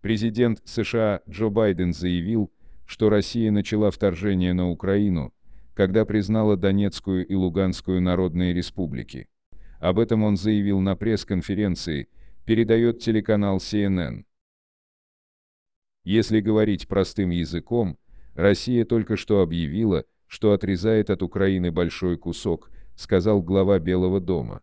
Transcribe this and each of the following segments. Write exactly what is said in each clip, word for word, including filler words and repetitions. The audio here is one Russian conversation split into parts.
Президент США Джо Байден заявил, что Россия начала вторжение на Украину, когда признала Донецкую и Луганскую народные республики. Об этом он заявил на пресс-конференции, передает телеканал си эн эн. Если говорить простым языком, Россия только что объявила, что отрезает от Украины большой кусок, сказал глава Белого дома.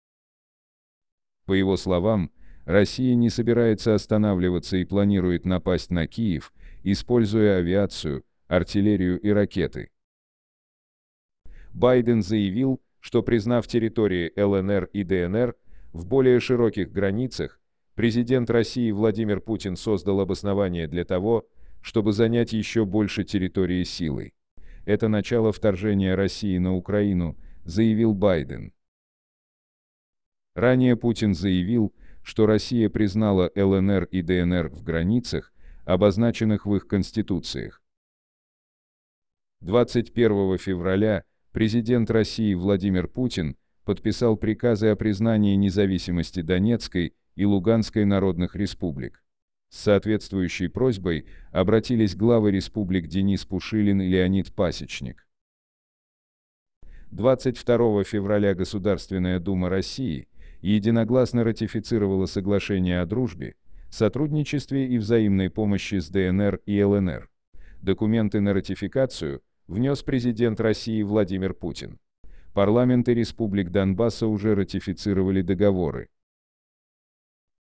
По его словам, Россия не собирается останавливаться и планирует напасть на Киев, используя авиацию, артиллерию и ракеты. Байден заявил, что признав территории эл эн эр и дэ эн эр в более широких границах, президент России Владимир Путин создал обоснование для того, чтобы занять еще больше территории силой. Это начало вторжения России на Украину, заявил Байден. Ранее Путин заявил, что Россия признала эл эн эр и дэ эн эр в границах, обозначенных в их конституциях. двадцать первого февраля президент России Владимир Путин подписал приказы о признании независимости Донецкой и Луганской народных республик. С соответствующей просьбой обратились главы республик Денис Пушилин и Леонид Пасечник. двадцать второго февраля Государственная Дума России единогласно ратифицировала соглашение о дружбе, сотрудничестве и взаимной помощи с дэ эн эр и эл эн эр. Документы на ратификацию внес президент России Владимир Путин. Парламенты республик Донбасса уже ратифицировали договоры.